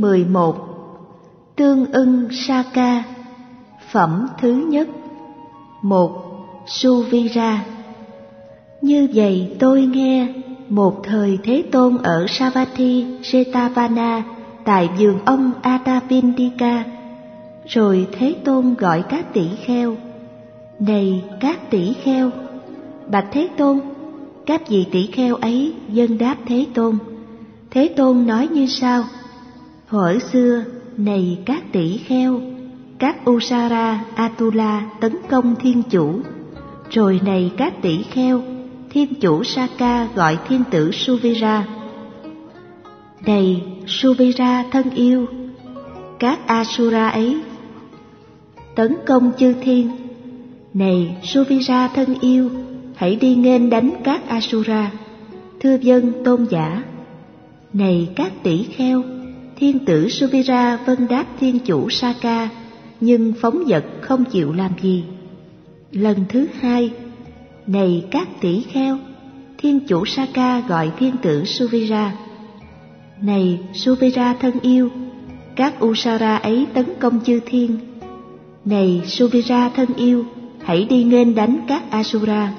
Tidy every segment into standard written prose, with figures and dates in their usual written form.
Thiên 11. Tương ưng Saka. Phẩm thứ nhất. 1. Suvira. Như vậy tôi nghe, một thời Thế Tôn ở Savatthi Jetavana tại vườn ông Atapindika. Rồi Thế Tôn gọi các tỷ kheo: Này các tỷ kheo! Bạch Thế Tôn. Các vị tỷ kheo ấy vâng đáp Thế Tôn. Thế Tôn nói như sau: Thuở xưa, này các tỷ kheo, các Usara Atula tấn công Thiên Chủ. Rồi này các tỷ kheo, Thiên Chủ Saka gọi thiên tử Suvira: Này Suvira thân yêu! Các Asura ấy tấn công chư thiên. Này Suvira thân yêu, hãy đi nghênh đánh các Asura. Thưa vâng tôn giả. Này các tỷ kheo, thiên tử Suvira vâng đáp thiên chủ Saka, nhưng phóng dật không chịu làm gì. Lần thứ hai. Này các tỷ kheo, thiên chủ Saka gọi thiên tử Suvira: Này Suvira thân yêu, các Usara ấy tấn công chư thiên. Này Suvira thân yêu, hãy đi nghênh đánh các Asura.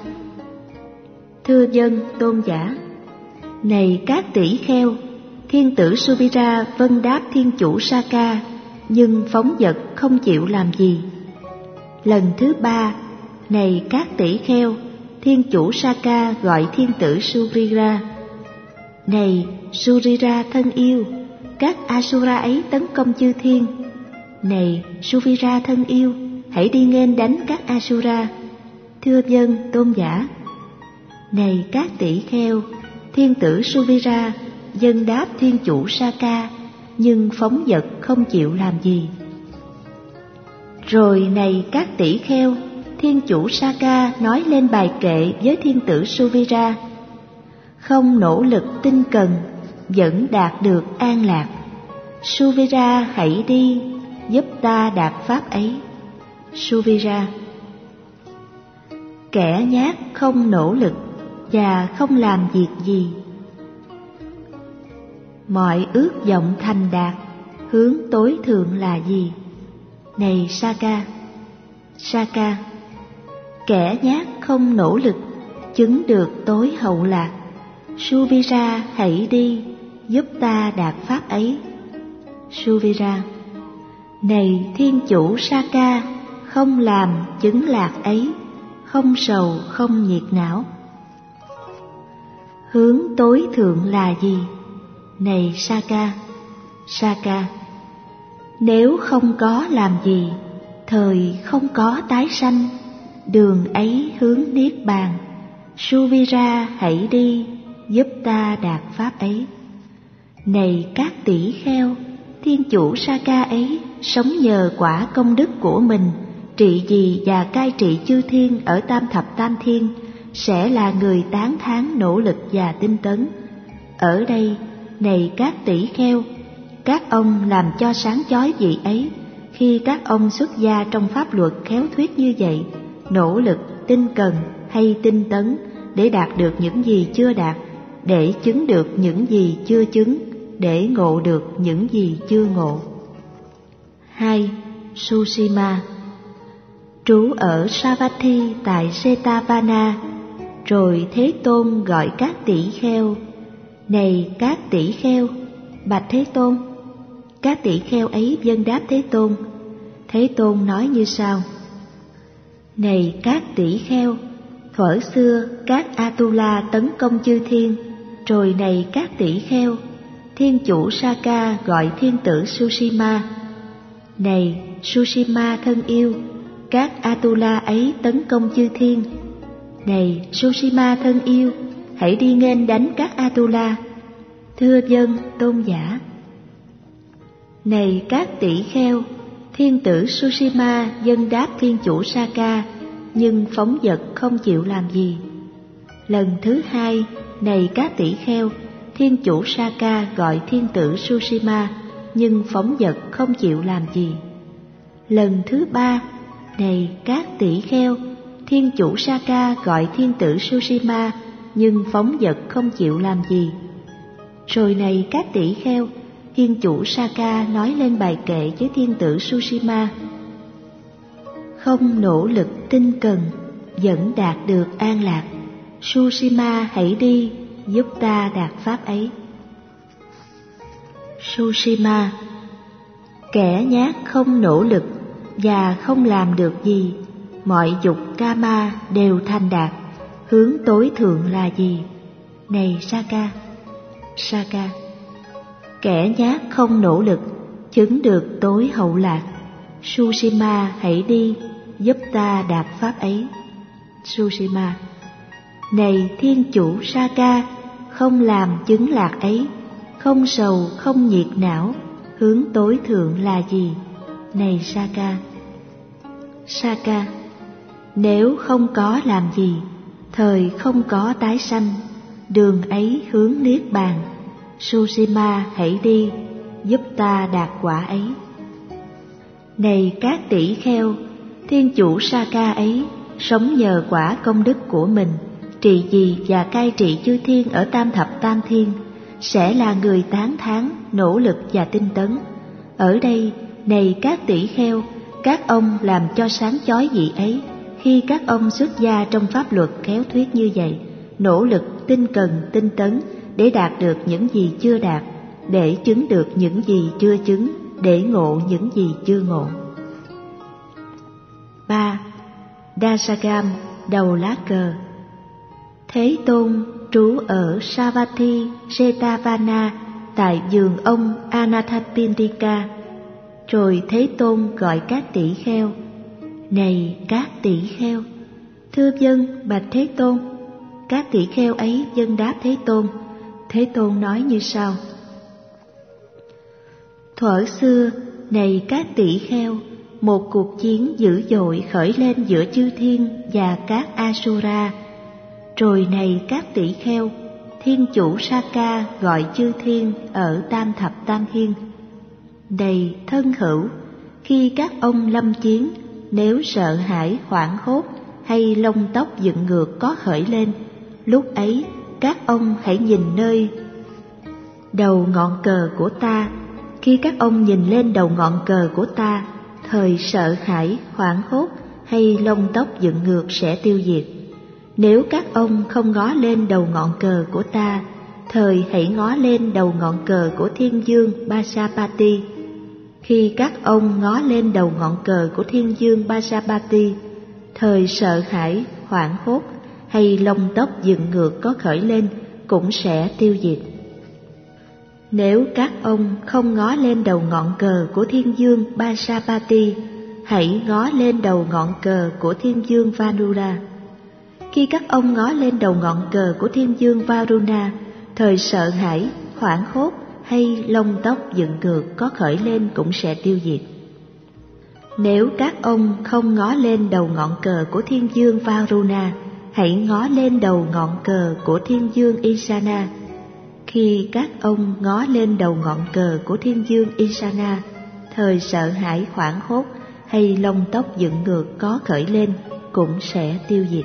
Thưa vâng tôn giả. Này các tỷ kheo, thiên tử Suvira vâng đáp thiên chủ Saka, nhưng phóng dật không chịu làm gì. Lần thứ ba. Này các tỷ kheo, thiên chủ Saka gọi thiên tử Surira: Này Surira thân yêu, các Asura ấy tấn công chư thiên. Này Suvira thân yêu, hãy đi nghênh đánh các Asura. Thưa vâng tôn giả. Này các tỷ kheo, thiên tử Suvira vâng đáp thiên chủ Saka, nhưng phóng dật không chịu làm gì. Rồi này các tỷ kheo, thiên chủ Saka nói lên bài kệ với thiên tử Suvira: Không nỗ lực tinh cần, vẫn đạt được an lạc. Suvira hãy đi, giúp ta đạt pháp ấy. Suvira: Kẻ nhát không nỗ lực và không làm việc gì. Mọi ước vọng thành đạt, hướng tối thượng là gì? Này Saka. Saka: Kẻ nhát không nỗ lực, chứng được tối hậu lạc. Suvira hãy đi, giúp ta đạt pháp ấy. Suvira: Này thiên chủ Saka, không làm chứng lạc ấy, không sầu không nhiệt não. Hướng tối thượng là gì? Này Saka. Saka: Nếu không có làm gì, thời không có tái sanh, đường ấy hướng niết bàn. Suvira hãy đi, giúp ta đạt pháp ấy. Này các tỷ kheo, thiên chủ Saka ấy sống nhờ quả công đức của mình, trị vì và cai trị chư thiên ở tam thập tam thiên, sẽ là người tán thán nỗ lực và tinh tấn. Ở đây, này các tỷ kheo, các ông làm cho sáng chói vị ấy, khi các ông xuất gia trong pháp luật khéo thuyết như vậy, nỗ lực, tinh cần hay tinh tấn để đạt được những gì chưa đạt, để chứng được những gì chưa chứng, để ngộ được những gì chưa ngộ. 2. Susima. Trú ở Savatthi tại Jetavana. Rồi Thế Tôn gọi các tỷ kheo: Này các tỷ kheo! Bạch Thế Tôn. Các tỷ kheo ấy vâng đáp Thế Tôn. Thế Tôn nói như sau: Này các tỷ kheo! Thuở xưa các Atula tấn công chư thiên. Rồi này các tỷ kheo, thiên chủ Saka gọi thiên tử Susima: Này Susima thân yêu, các Atula ấy tấn công chư thiên. Này Susima thân yêu, hãy đi nghênh đánh các Atula. Thưa vâng tôn giả. Này các tỷ kheo, thiên tử Susima vâng đáp thiên chủ Saka, nhưng phóng dật không chịu làm gì. Lần thứ hai. Này các tỷ kheo, thiên chủ Saka gọi thiên tử Susima, nhưng phóng dật không chịu làm gì. Lần thứ ba. Này các tỷ kheo, thiên chủ Saka gọi thiên tử Susima, nhưng phóng dật không chịu làm gì. Rồi này các tỷ kheo, Thiên chủ Saka nói lên bài kệ với thiên tử Sushima: không nỗ lực tinh cần vẫn đạt được an lạc. Sushima hãy đi giúp ta đạt pháp ấy. Sushima: kẻ nhát không nỗ lực và không làm được gì, mọi dục kama đều thành đạt, hướng tối thượng là gì? Này Saka. Saka: kẻ nhát không nỗ lực chứng được tối hậu lạc. Sushima hãy đi giúp ta đạt pháp ấy. Sushima: này thiên chủ Saka, không làm chứng lạc ấy, không sầu không nhiệt não, hướng tối thượng là gì? Này Saka. Saka: nếu không có làm gì, thời không có tái sanh, đường ấy hướng niết bàn. Sushima hãy đi giúp ta đạt quả ấy. Này các tỷ kheo, thiên chủ Saka ấy sống nhờ quả công đức của mình, trị vì và cai trị chư thiên ở tam thập tam thiên, sẽ là người tán thán, nỗ lực và tinh tấn. Ở đây, này các tỷ kheo, các ông làm cho sáng chói vị ấy khi các ông xuất gia trong pháp luật khéo thuyết như vậy, nỗ lực tinh cần tinh tấn để đạt được những gì chưa đạt, để chứng được những gì chưa chứng, để ngộ những gì chưa ngộ. 3. Dasagam, đầu lá cờ. Thế Tôn trú ở Savatthi Jetavana tại vườn ông Anathapindika. Rồi Thế Tôn gọi các tỷ kheo: này các tỷ kheo. Thưa vâng, bạch Thế Tôn. Các tỷ kheo ấy vâng đáp Thế Tôn. Thế Tôn nói như sau: thuở xưa, này các tỷ kheo, một cuộc chiến dữ dội khởi lên giữa chư thiên và các Asura. Rồi này các tỷ kheo, thiên chủ Saka gọi chư thiên ở tam thập tam thiên: này thân hữu, khi các ông lâm chiến, nếu sợ hãi hoảng hốt hay lông tóc dựng ngược có khởi lên, lúc ấy các ông hãy nhìn nơi đầu ngọn cờ của ta. Khi các ông nhìn lên đầu ngọn cờ của ta, thời sợ hãi hoảng hốt hay lông tóc dựng ngược sẽ tiêu diệt. Nếu các ông không ngó lên đầu ngọn cờ của ta, thời hãy ngó lên đầu ngọn cờ của thiên dương Basapati. Khi các ông ngó lên đầu ngọn cờ của thiên dương Basapati, thời sợ hãi hoảng hốt hay lông tóc dựng ngược có khởi lên cũng sẽ tiêu diệt. Nếu các ông không ngó lên đầu ngọn cờ của thiên dương Basapati, hãy ngó lên đầu ngọn cờ của thiên dương Varuna. Khi các ông ngó lên đầu ngọn cờ của thiên dương Varuna, thời sợ hãi hoảng hốt hay lông tóc dựng ngược có khởi lên cũng sẽ tiêu diệt. Nếu các ông không ngó lên đầu ngọn cờ của thiên dương Varuna, hãy ngó lên đầu ngọn cờ của thiên dương Isana. Khi các ông ngó lên đầu ngọn cờ của thiên dương Isana, thời sợ hãi hoảng hốt hay lông tóc dựng ngược có khởi lên cũng sẽ tiêu diệt.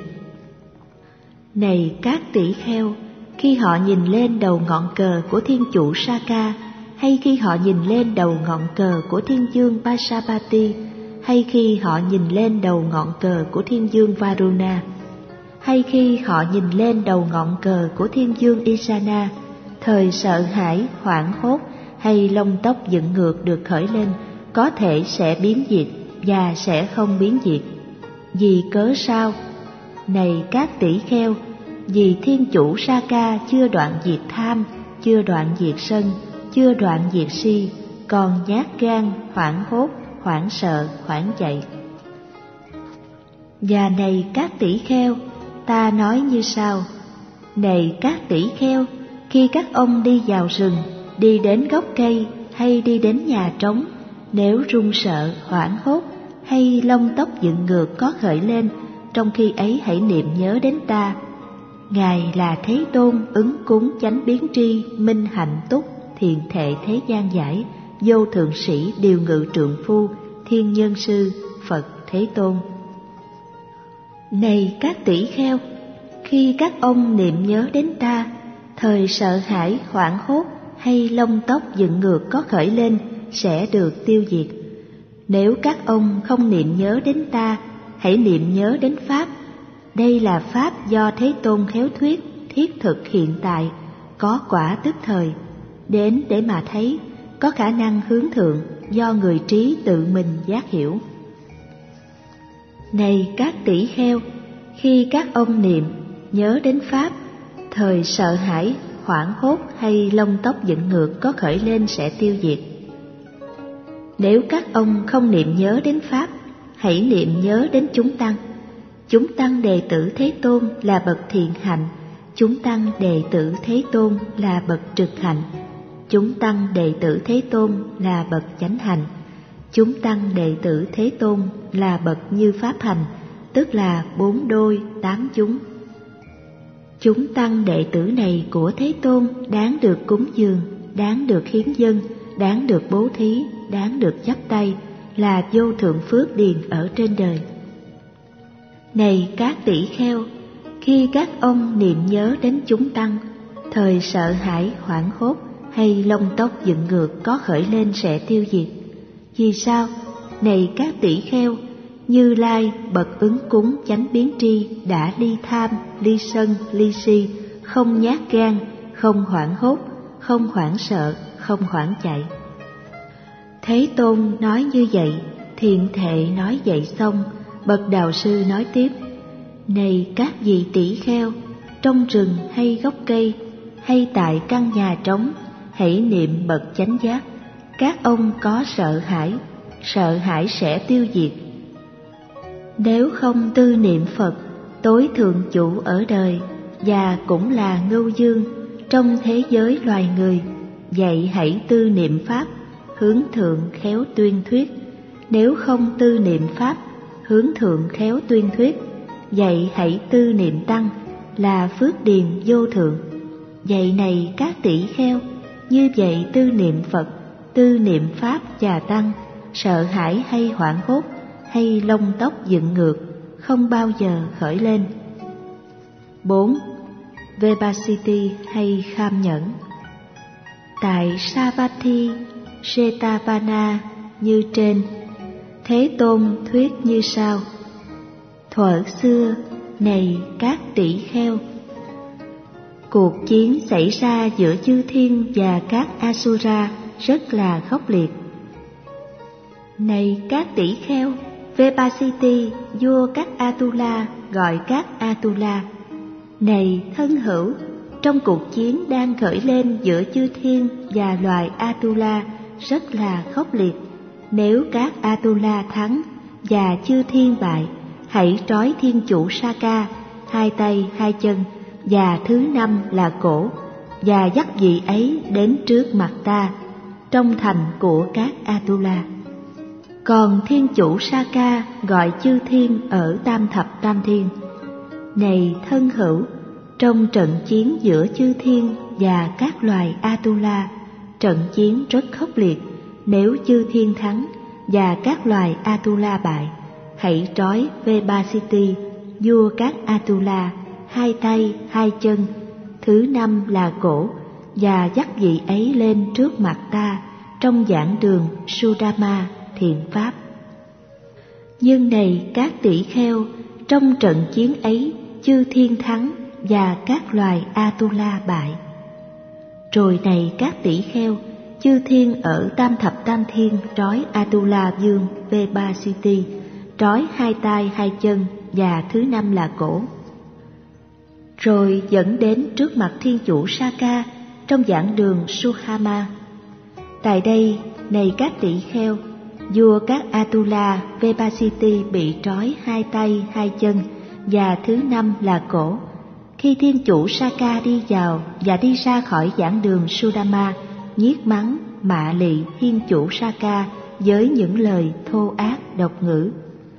Này các tỷ kheo, khi họ nhìn lên đầu ngọn cờ của thiên chủ Saka, hay khi họ nhìn lên đầu ngọn cờ của thiên dương Pasapati, hay khi họ nhìn lên đầu ngọn cờ của thiên dương Varuna, hay khi họ nhìn lên đầu ngọn cờ của thiên dương Isana, thời sợ hãi hoảng hốt hay lông tóc dựng ngược được khởi lên có thể sẽ biến diệt và sẽ không biến diệt. Vì cớ sao? Này các tỷ kheo, vì thiên chủ Saka chưa đoạn diệt tham, chưa đoạn diệt sân, chưa đoạn diệt si, còn nhát gan, hoảng hốt, hoảng sợ, hoảng chạy. Và này các tỷ kheo, ta nói như sau: này các tỷ kheo, khi các ông đi vào rừng, đi đến gốc cây hay đi đến nhà trống, nếu run sợ, hoảng hốt hay lông tóc dựng ngược có khởi lên, trong khi ấy hãy niệm nhớ đến ta. Ngài là Thế Tôn ứng cúng chánh biến tri, minh hạnh túc, thiền thệ thế gian giải, vô thượng sĩ điều ngự trượng phu, thiên nhân sư, Phật Thế Tôn. Này các tỷ kheo, khi các ông niệm nhớ đến ta, thời sợ hãi hoảng hốt hay lông tóc dựng ngược có khởi lên sẽ được tiêu diệt. Nếu các ông không niệm nhớ đến ta, hãy niệm nhớ đến Pháp. Đây là Pháp do Thế Tôn khéo thuyết, thiết thực hiện tại, có quả tức thời, đến để mà thấy, có khả năng hướng thượng do người trí tự mình giác hiểu. Này các tỷ kheo, khi các ông niệm nhớ đến Pháp, thời sợ hãi, hoảng hốt hay lông tóc dựng ngược có khởi lên sẽ tiêu diệt. Nếu các ông không niệm nhớ đến Pháp, hãy niệm nhớ đến chúng tăng. Chúng tăng đệ tử Thế Tôn là bậc thiện hạnh, chúng tăng đệ tử Thế Tôn là bậc trực hạnh, chúng tăng đệ tử Thế Tôn là bậc chánh hạnh, chúng tăng đệ tử Thế Tôn là bậc như pháp hành, tức là 4 đôi 8 chúng. Chúng tăng đệ tử này của Thế Tôn đáng được cúng dường, đáng được hiến dâng, đáng được bố thí, đáng được chắp tay, là vô thượng phước điền ở trên đời. Này các tỷ kheo, khi các ông niệm nhớ đến chúng tăng, thời sợ hãi, hoảng hốt hay lông tóc dựng ngược có khởi lên sẽ tiêu diệt. Vì sao? Này các tỷ kheo, Như Lai bậc ứng cúng chánh biến tri đã ly tham, ly sân, ly si, không nhát gan, không hoảng hốt, không hoảng sợ, không hoảng chạy. Thế Tôn nói như vậy, thiện thệ nói vậy xong, bậc đạo sư nói tiếp: Này các vị tỷ kheo, trong rừng hay gốc cây, hay tại căn nhà trống, hãy niệm bậc chánh giác. Các ông có sợ hãi sẽ tiêu diệt. Nếu không tư niệm Phật, tối thượng chủ ở đời, và cũng là ngưu dương trong thế giới loài người, vậy hãy tư niệm Pháp, hướng thượng khéo tuyên thuyết. Nếu không tư niệm Pháp, hướng thượng khéo tuyên thuyết, vậy hãy tư niệm Tăng, là phước điền vô thượng. Vậy này các tỷ kheo, như vậy tư niệm Phật, tư niệm Pháp và Tăng, sợ hãi hay hoảng hốt hay lông tóc dựng ngược không bao giờ khởi lên. 4. Vipasiti hay kham nhẫn. Tại Savatthi Jetavana như trên, Thế Tôn thuyết như sau: Thuở xưa, này các tỷ kheo, cuộc chiến xảy ra giữa chư thiên và các Asura rất là khốc liệt. Này các tỷ kheo, Vipasiti, vua các Atula, gọi các Atula: Này thân hữu, trong cuộc chiến đang khởi lên giữa chư thiên và loài Atula rất là khốc liệt. Nếu các Atula thắng và chư thiên bại, hãy trói thiên chủ Saka, 2 tay 2 chân và thứ 5 là cổ, và dắt vị ấy đến trước mặt ta trong thành của các Atula. Còn thiên chủ Saka gọi chư thiên ở tam thập tam thiên: Này thân hữu, trong trận chiến giữa chư thiên và các loài Atula, trận chiến rất khốc liệt. Nếu chư thiên thắng và các loài Atula bại, hãy trói Vipasiti, vua các Atula, 2 tay 2 chân, thứ 5 là cổ, và dắt vị ấy lên trước mặt ta trong giảng đường Sudama thiện pháp. Nhưng này các tỷ kheo, trong trận chiến ấy chư thiên thắng và các loài Atula bại. Rồi này các tỷ kheo, chư thiên ở tam thập tam thiên trói Atula vương Vipasiti, trói 2 tay 2 chân và thứ 5 là cổ, rồi dẫn đến trước mặt thiên chủ Saka trong giảng đường Suhama. Tại đây, này các tỷ kheo, vua các Atula Vipasiti bị trói 2 tay 2 chân và thứ 5 là cổ. Khi thiên chủ Saka đi vào và đi ra khỏi giảng đường Sudama, nhiếc mắng mạ lị thiên chủ Saka với những lời thô ác độc ngữ.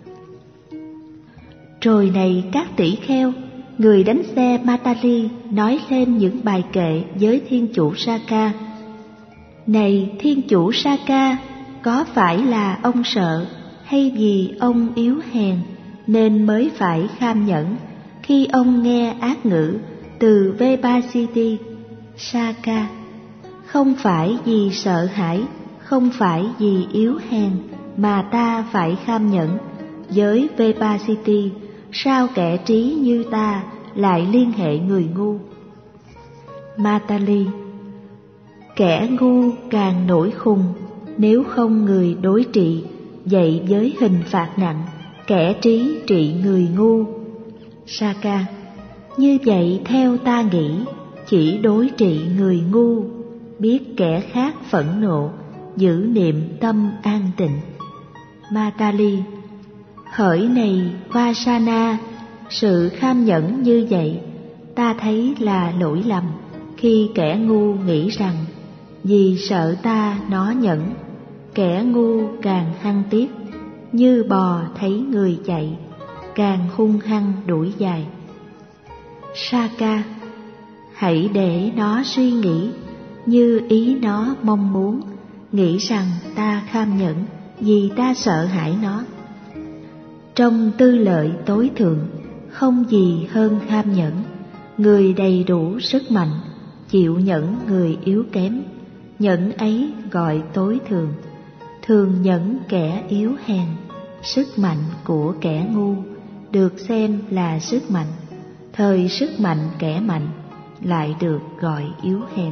Rồi này các tỷ kheo, người đánh xe Matali nói lên những bài kệ với thiên chủ Saka: Này thiên chủ Saka, có phải là ông sợ hay vì ông yếu hèn nên mới phải kham nhẫn khi ông nghe ác ngữ từ Vipasiti? Saka: Không phải vì sợ hãi, không phải vì yếu hèn mà ta phải kham nhẫn. Với Vipasiti, sao kẻ trí như ta lại liên hệ người ngu? Matali, kẻ ngu càng nổi khùng, nếu không người đối trị, vậy với hình phạt nặng, kẻ trí trị người ngu. Saka, như vậy theo ta nghĩ, chỉ đối trị người ngu, biết kẻ khác phẫn nộ, giữ niệm tâm an tịnh. Matali, hỡi này Vasana, sự kham nhẫn như vậy ta thấy là lỗi lầm khi kẻ ngu nghĩ rằng vì sợ ta nó nhẫn, kẻ ngu càng hăng tiếc, như bò thấy người chạy, càng hung hăng đuổi dài. Saka, hãy để nó suy nghĩ như ý nó mong muốn, nghĩ rằng ta kham nhẫn vì ta sợ hãi nó. Trong tư lợi tối thượng, không gì hơn kham nhẫn. Người đầy đủ sức mạnh, chịu nhẫn người yếu kém, nhẫn ấy gọi tối thượng. Thường nhẫn kẻ yếu hèn, sức mạnh của kẻ ngu được xem là sức mạnh, thời sức mạnh kẻ mạnh lại được gọi yếu hèn.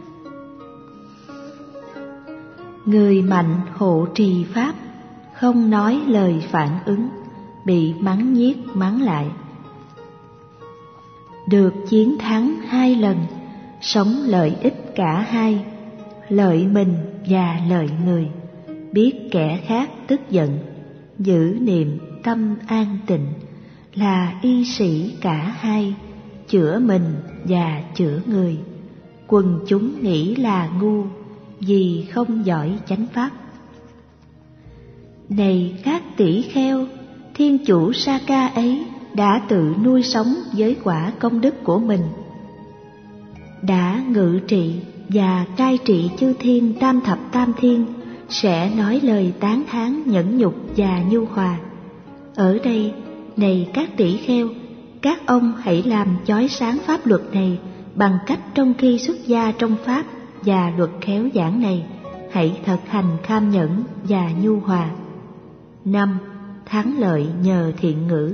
Người mạnh hộ trì pháp, không nói lời phản ứng, bị mắng nhiếc mắng lại. Được chiến thắng 2 lần, sống lợi ích cả hai, lợi mình và lợi người, biết kẻ khác tức giận, giữ niệm tâm an tịnh, là y sĩ cả hai, chữa mình và chữa người. Quần chúng nghĩ là ngu, vì không giỏi chánh pháp. Này các tỷ kheo, thiên chủ Saka ấy đã tự nuôi sống với quả công đức của mình, đã ngự trị và cai trị chư thiên tam thập tam thiên, sẽ nói lời tán thán nhẫn nhục và nhu hòa. Ở đây, này các tỷ kheo, các ông hãy làm chói sáng pháp luật này bằng cách trong khi xuất gia trong pháp và luật khéo giảng này, hãy thực hành kham nhẫn và nhu hòa. 5. Thắng lợi nhờ thiện ngữ.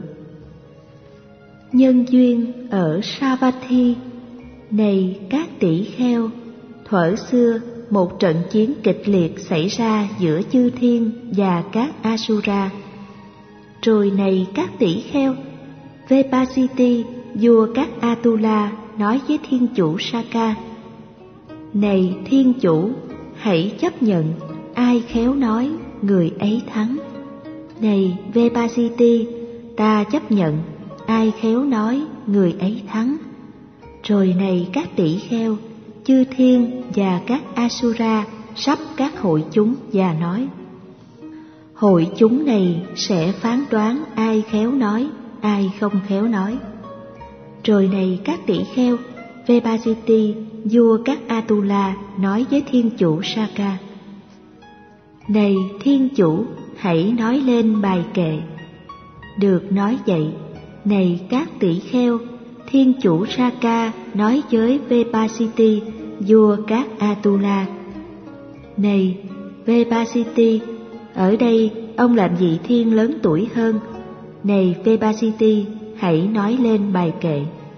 Nhân duyên ở Savatthi. Này các tỷ kheo, thuở xưa một trận chiến kịch liệt xảy ra giữa chư thiên và các Asura. Rồi này các tỷ kheo, Vipasiti, vua các Atula, nói với thiên chủ Saka: Này thiên chủ, hãy chấp nhận, ai khéo nói người ấy thắng. Này Vipasiti, ta chấp nhận, ai khéo nói người ấy thắng. Rồi này các tỷ kheo, chư thiên và các Asura sắp các hội chúng và nói: Hội chúng này sẽ phán đoán ai khéo nói, ai không khéo nói. Rồi này các tỷ kheo, Vipasiti, vua các Atula, nói với thiên chủ Saka: Này thiên chủ, hãy nói lên bài kệ. Được nói vậy, này các tỷ kheo, thiên chủ Saka nói với Vipasiti, vua các Atula: Này Vipasiti, ở đây ông làm vị thiên lớn tuổi hơn. Này Vipasiti, hãy nói lên bài kệ.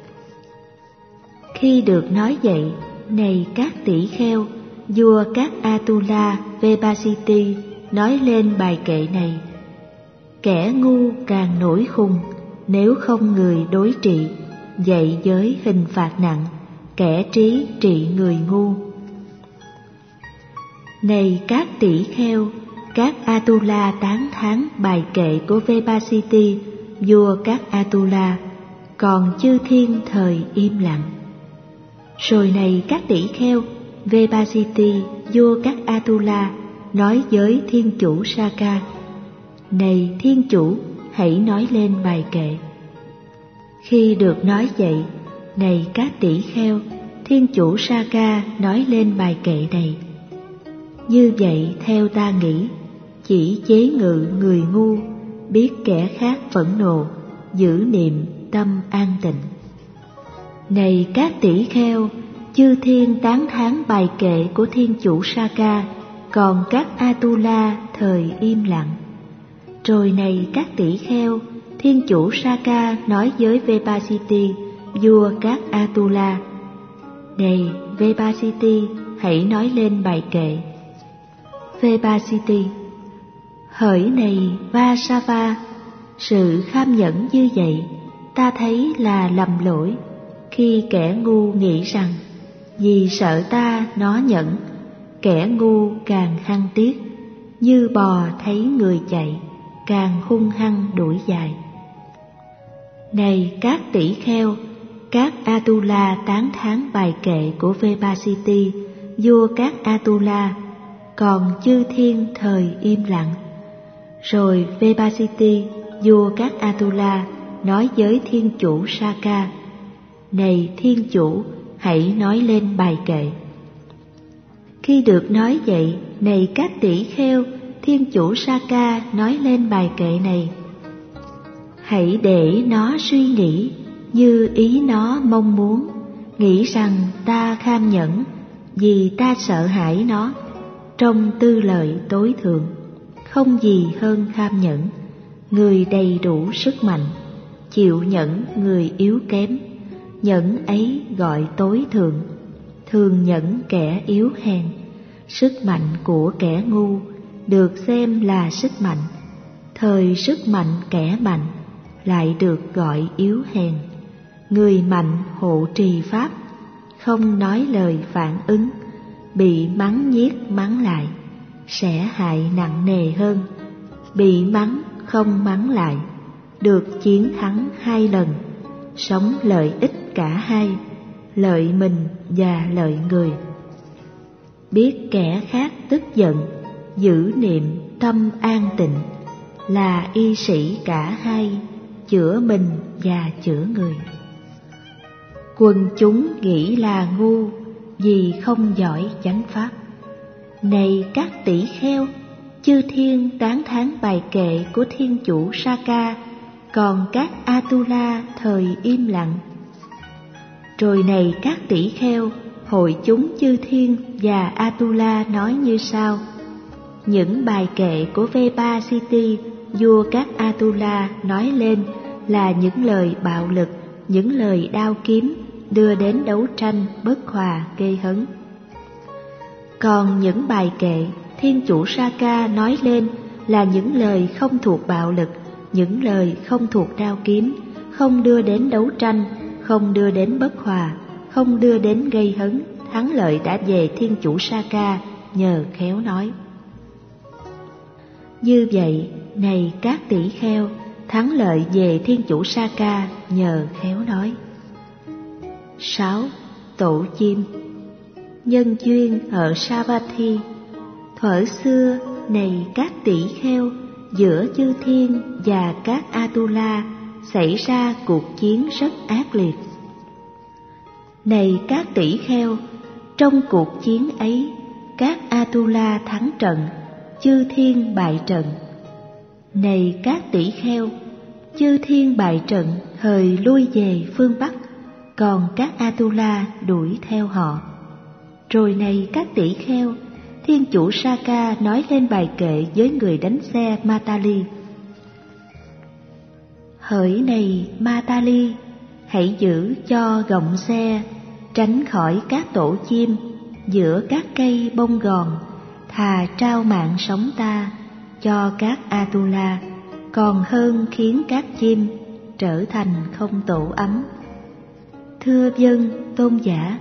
Khi được nói vậy, này các tỷ kheo, vua các Atula, Vipasiti nói lên bài kệ này: Kẻ ngu càng nổi khùng, nếu không người đối trị, vậy với hình phạt nặng, kẻ trí trị người ngu. Này các tỷ kheo, các Atula tán thán bài kệ của Vipasiti, vua các Atula, còn chư thiên thời im lặng. Rồi này các tỷ kheo, Vipasiti, vua các Atula, nói với thiên chủ Saka: Này thiên chủ, hãy nói lên bài kệ. Khi được nói vậy, này các tỷ kheo, thiên chủ Saka nói lên bài kệ này: Như vậy theo ta nghĩ, chỉ chế ngự người ngu, biết kẻ khác phẫn nộ, giữ niệm tâm an tịnh. Này các tỷ kheo, chư thiên tán thán bài kệ của thiên chủ Saka, còn các Atula thời im lặng. Rồi này các tỷ kheo, thiên chủ Saka nói với Vepasiti, vua các Atula: Này Vepasiti, hãy nói lên bài kệ. Vepasiti: Hỡi này Vasava, sự kham nhẫn như vậy ta thấy là lầm lỗi, khi kẻ ngu nghĩ rằng vì sợ ta nó nhẫn, kẻ ngu càng hăng tiếc, như bò thấy người chạy, càng hung hăng đuổi dài. Này các tỷ kheo, các Atula tán thán bài kệ của Vepasiti, vua các Atula, còn chư thiên thời im lặng. Rồi Vepasiti, vua các Atula, nói với thiên chủ Saka: Này thiên chủ, hãy nói lên bài kệ. Khi được nói vậy, này các tỷ kheo, thiên chủ Saka nói lên bài kệ này: Hãy để nó suy nghĩ như ý nó mong muốn, nghĩ rằng ta kham nhẫn vì ta sợ hãi nó, trong tư lợi tối thượng, không gì hơn kham nhẫn. Người đầy đủ sức mạnh, chịu nhẫn người yếu kém, nhẫn ấy gọi tối thượng, thường nhẫn kẻ yếu hèn. Sức mạnh của kẻ ngu được xem là sức mạnh, thời sức mạnh kẻ mạnh lại được gọi yếu hèn. Người mạnh hộ trì pháp, không nói lời phản ứng, bị mắng nhiếc mắng lại, sẽ hại nặng nề hơn bị mắng không mắng lại, được chiến thắng 2 lần, sống lợi ích cả hai, lợi mình và lợi người. Biết kẻ khác tức giận, giữ niệm tâm an tịnh, là y sĩ cả hai, chữa mình và chữa người. Quần chúng nghĩ là ngu vì không giỏi chánh pháp. Này các tỷ kheo, chư thiên tán thán bài kệ của thiên chủ Saka, còn các Atula thời im lặng. Rồi này các tỷ kheo, hội chúng chư thiên và Atula nói như sau: Những bài kệ của Vepasiti, vua các Atula nói lên là những lời bạo lực, những lời đao kiếm, đưa đến đấu tranh bất hòa gây hấn. Còn những bài kệ thiên chủ Saka nói lên là những lời không thuộc bạo lực, những lời không thuộc đao kiếm, không đưa đến đấu tranh, không đưa đến bất hòa, không đưa đến gây hấn. Thắng lợi đã về thiên chủ Saka nhờ khéo nói. Như vậy, này các tỷ kheo, thắng lợi về thiên chủ Saka nhờ khéo nói. 6. Tổ chim. Nhân duyên ở Savatthi. Thuở xưa, này các tỷ kheo, giữa chư thiên và các Atula xảy ra cuộc chiến rất ác liệt. Này các tỷ kheo, trong cuộc chiến ấy, các Atula thắng trận, chư thiên bại trận. Này các tỷ kheo, chư thiên bại trận hời lui về phương Bắc, còn các Atula đuổi theo họ. Rồi này các tỷ kheo, thiên chủ Saka nói lên bài kệ với người đánh xe Matali: Hỡi này Matali, hãy giữ cho gọng xe, tránh khỏi các tổ chim giữa các cây bông gòn, thà trao mạng sống ta cho các Atula, còn hơn khiến các chim trở thành không tổ ấm. Thưa vâng, tôn giả.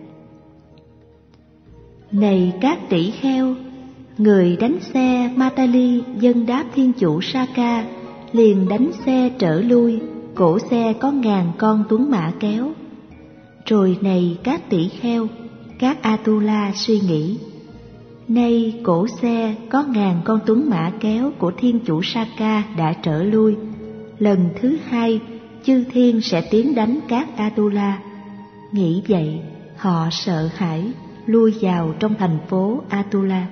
Này các tỷ kheo, người đánh xe Matali dâng đáp thiên chủ Saka, liền đánh xe trở lui, cổ xe có 1000 con tuấn mã kéo. Rồi này các tỷ kheo, các Atula suy nghĩ: Nay cổ xe có 1000 con tuấn mã kéo của thiên chủ Saka đã trở lui, lần thứ 2 chư thiên sẽ tiến đánh các Atula. Nghĩ vậy, họ sợ hãi lui vào trong thành phố Atula.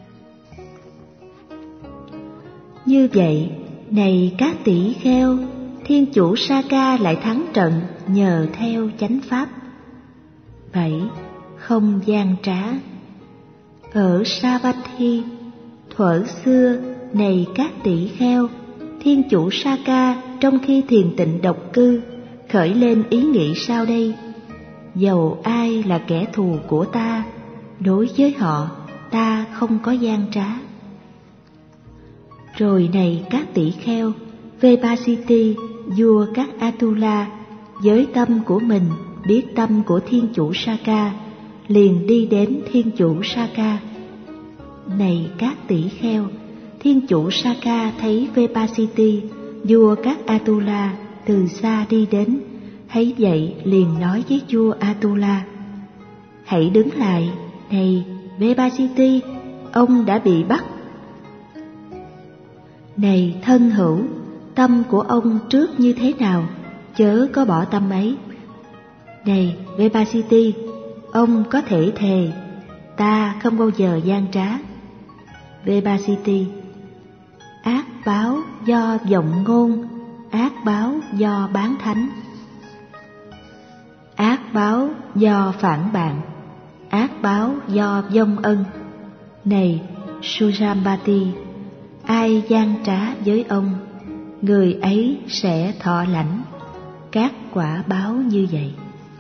Như vậy, này các tỷ kheo, thiên chủ Saka lại thắng trận nhờ theo chánh pháp. 7. không gian trá. Ở Savatthi, thuở xưa này các tỷ kheo, thiên chủ Saka trong khi thiền tịnh độc cư khởi lên ý nghĩ sau đây: dầu ai là kẻ thù của ta, đối với họ ta không có gian trá. Rồi này các tỷ kheo, Vepasiti, vua các Atula, với tâm của mình biết tâm của thiên chủ Saka, liền đi đến thiên chủ Saka. Này các tỷ kheo, thiên chủ Saka thấy Vepasiti, vua các Atula, từ xa đi đến, thấy vậy liền nói với vua Atula: hãy đứng lại, này Vepasiti, ông đã bị bắt. Này thân hữu, tâm của ông trước như thế nào, chớ có bỏ tâm ấy. Này Vepasiti, ông có thể thề: ta không bao giờ gian trá. Vepasiti: ác báo do vọng ngôn, ác báo do bán thánh. Ác báo do phản bạn, ác báo do vong ân. Này Sujambati, ai gian trá với ông, người ấy sẽ thọ lãnh các quả báo như vậy.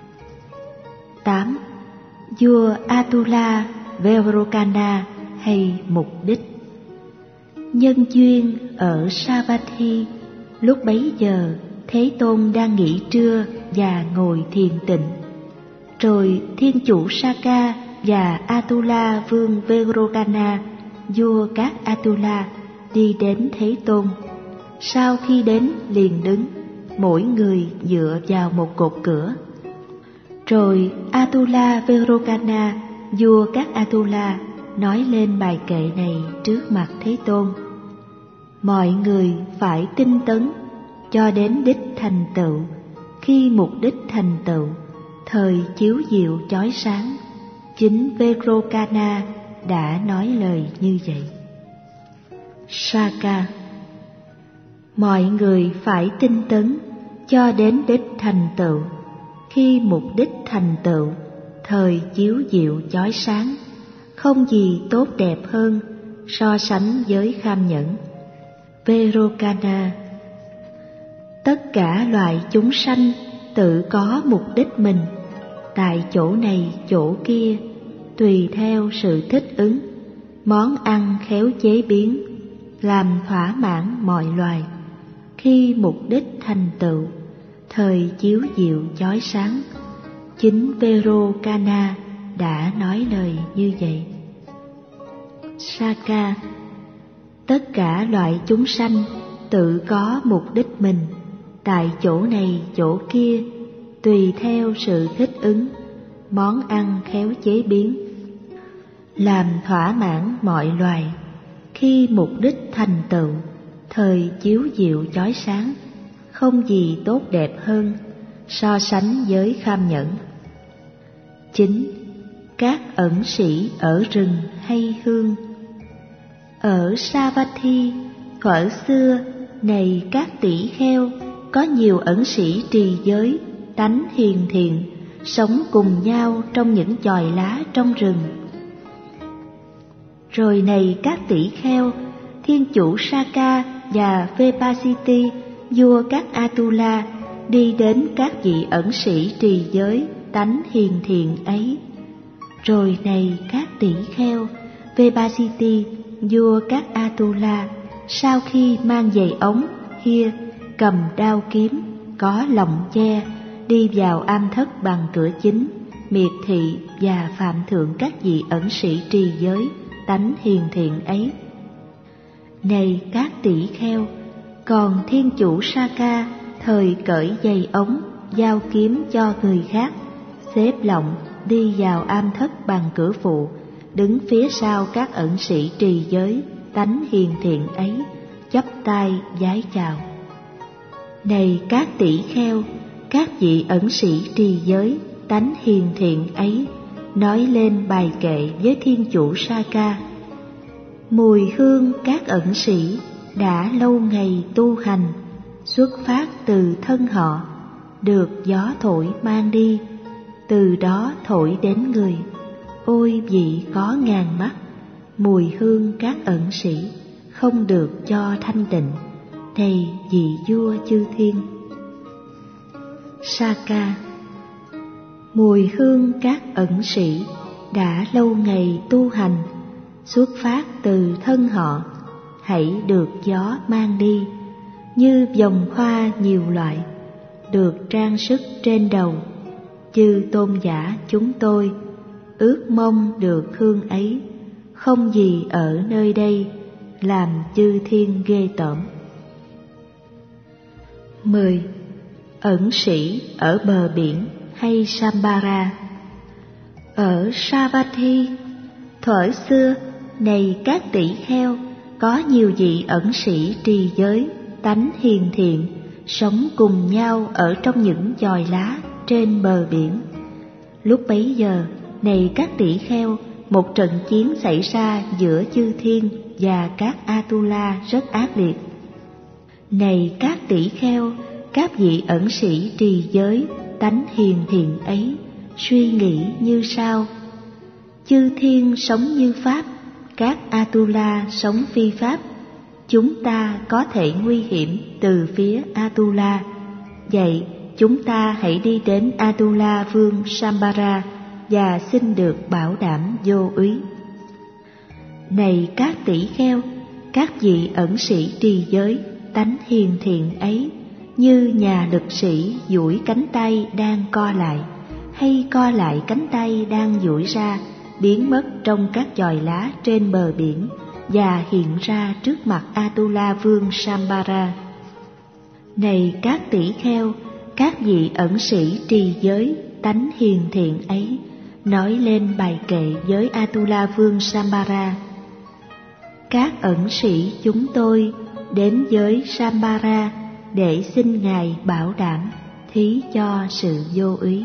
8. Vua Atula Vairocana hay mục đích. Nhân duyên ở Savatthi, lúc bấy giờ Thế Tôn đang nghỉ trưa và ngồi thiền tịnh. Rồi thiên chủ Saka và Atula vương Vairocana, vua các Atula, đi đến Thế Tôn. Sau khi đến liền đứng, mỗi người dựa vào một cột cửa. Rồi Atula Vairocana, vua các Atula, nói lên bài kệ này trước mặt Thế Tôn: mọi người phải tinh tấn cho đến đích thành tựu. Khi mục đích thành tựu, thời chiếu diệu chói sáng, chính Vairocana đã nói lời như vậy. Saka: mọi người phải tinh tấn cho đến đích thành tựu. Khi mục đích thành tựu, thời chiếu diệu chói sáng, không gì tốt đẹp hơn so sánh với kham nhẫn. Vairocana: tất cả loài chúng sanh tự có mục đích mình, tại chỗ này chỗ kia, tùy theo sự thích ứng, món ăn khéo chế biến, làm thỏa mãn mọi loài. Khi mục đích thành tựu, thời chiếu diệu chói sáng, chính Vairocana đã nói lời như vậy. Saka: tất cả loại chúng sanh tự có mục đích mình, tại chỗ này chỗ kia, tùy theo sự thích ứng, món ăn khéo chế biến, làm thỏa mãn mọi loài. Khi mục đích thành tựu, thời chiếu diệu chói sáng, không gì tốt đẹp hơn so sánh với kham nhẫn. Chính các ẩn sĩ ở rừng hay hương. Ở Savatthi, thuở xưa này các tỷ kheo, có nhiều ẩn sĩ trì giới, tánh hiền thiện, sống cùng nhau trong những chòi lá trong rừng. Rồi này các tỷ kheo, thiên chủ Saka và Vepasiti, vua các Atula, đi đến các vị ẩn sĩ trì giới, tánh hiền thiện ấy. Rồi này các tỷ kheo, Vepasiti, vua các Atula, sau khi mang giày ống, hia, cầm đao kiếm, có lọng che, đi vào am thất bằng cửa chính, miệt thị và phạm thượng các vị ẩn sĩ trì giới, tánh hiền thiện ấy. Này các tỷ kheo, còn thiên chủ Saka thời cởi giày ống, giao kiếm cho người khác, xếp lọng, đi vào am thất bằng cửa phụ, đứng phía sau các ẩn sĩ trì giới, tánh hiền thiện ấy, chắp tay vái chào. Này các tỷ kheo, các vị ẩn sĩ trì giới, tánh hiền thiện ấy, nói lên bài kệ với thiên chủ Saka: mùi hương các ẩn sĩ đã lâu ngày tu hành, xuất phát từ thân họ, được gió thổi mang đi, từ đó thổi đến người. ôi vị có ngàn mắt, mùi hương các ẩn sĩ không được cho thanh tịnh, này vị vua chư thiên. Saka, mùi hương các ẩn sĩ đã lâu ngày tu hành, xuất phát từ thân họ, hãy được gió mang đi, như vòng hoa nhiều loại, được trang sức trên đầu. Chư tôn giả chúng tôi ước mong được hương ấy, không gì ở nơi đây làm chư thiên ghê tởm. 10. Ẩn sĩ ở bờ biển hay Sambara. Ở Savatthi, thuở xưa, này các tỷ kheo, có nhiều vị ẩn sĩ trì giới, tánh hiền thiện, sống cùng nhau ở trong những chòi lá trên bờ biển. Lúc bấy giờ, này các tỷ kheo, một trận chiến xảy ra giữa chư thiên và các Atula rất ác liệt. Này các tỷ kheo, các vị ẩn sĩ trì giới, tánh hiền thiện ấy, suy nghĩ như sau: chư thiên sống như Pháp, các Atula sống phi Pháp. Chúng ta có thể nguy hiểm từ phía Atula. Vậy chúng ta hãy đi đến Atula vương Sambara và xin được bảo đảm vô úy. Này các tỷ kheo, các vị ẩn sĩ trì giới, tánh hiền thiện ấy, như nhà lực sĩ duỗi cánh tay đang co lại, hay co lại cánh tay đang duỗi ra, biến mất trong các chòi lá trên bờ biển và hiện ra trước mặt Atula vương Sambara. Này các tỷ kheo, các vị ẩn sĩ trì giới, tánh hiền thiện ấy, nói lên bài kệ với Atula vương Sambara: các ẩn sĩ chúng tôi đến với Sambara để xin Ngài bảo đảm thí cho sự vô úy.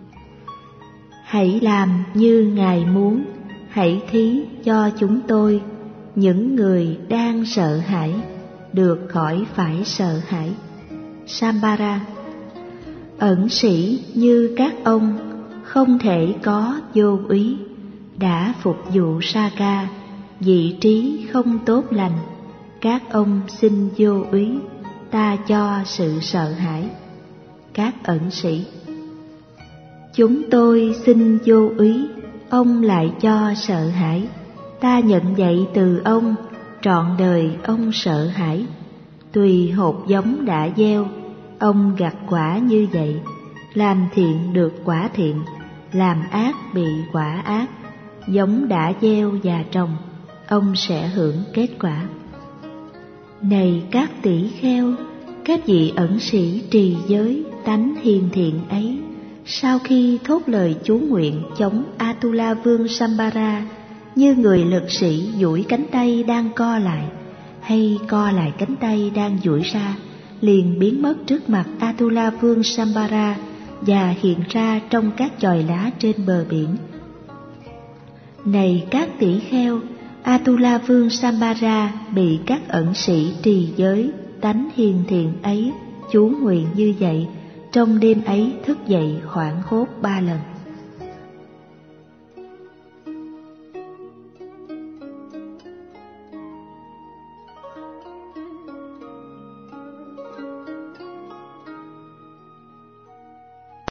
Hãy làm như Ngài muốn, hãy thí cho chúng tôi, những người đang sợ hãi, được khỏi phải sợ hãi. Sambara, ẩn sĩ như các ông không thể có vô úy, đã phục vụ Saka, vị trí không tốt lành. Các ông xin vô úy, ta cho sự sợ hãi. Các ẩn sĩ, chúng tôi xin vô úy, ông lại cho sợ hãi. Ta nhận dạy từ ông, trọn đời ông sợ hãi. Tùy hột giống đã gieo, ông gặt quả như vậy. Làm thiện được quả thiện, làm ác bị quả ác. Giống đã gieo và trồng, ông sẽ hưởng kết quả. Này các tỷ kheo, các vị ẩn sĩ trì giới, tánh hiền thiện ấy, sau khi thốt lời chú nguyện chống Atula vương Sambara, như người lực sĩ duỗi cánh tay đang co lại, hay co lại cánh tay đang duỗi ra, liền biến mất trước mặt Atula vương Sambara và hiện ra trong các chòi lá trên bờ biển. Này các tỷ kheo, Atula vương Sambara bị các ẩn sĩ trì giới, tánh hiền thiện ấy chú nguyện như vậy, trong đêm ấy thức dậy hoảng hốt 3 lần.